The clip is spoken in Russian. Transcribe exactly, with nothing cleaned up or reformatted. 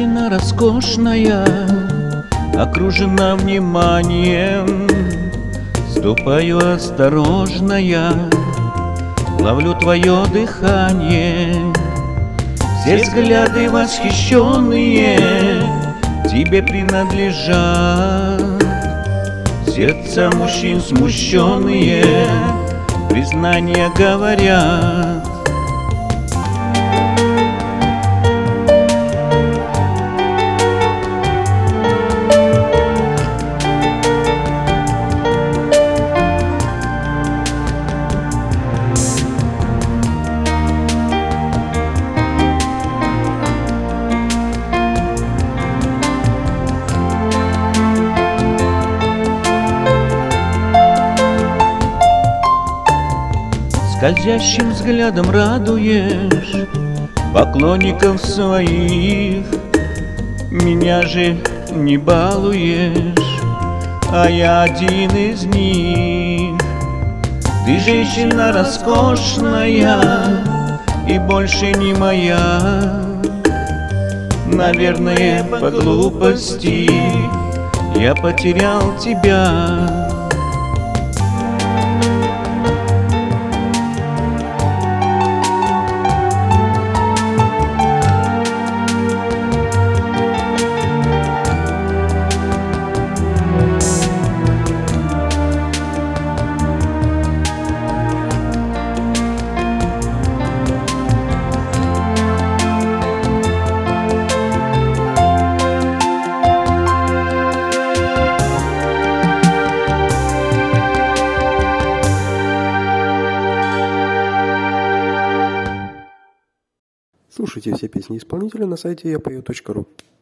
Женщина роскошная, окружена вниманием. Ступаю осторожно я, ловлю твое дыхание. Все взгляды восхищенные тебе принадлежат. Сердца мужчин смущенные признания говорят. Скользящим взглядом радуешь поклонников своих. Меня же не балуешь, а я один из них. Ты женщина роскошная и больше не моя. Наверное, по глупости я потерял тебя. Слушайте все песни исполнителя на сайте я пою точка ру.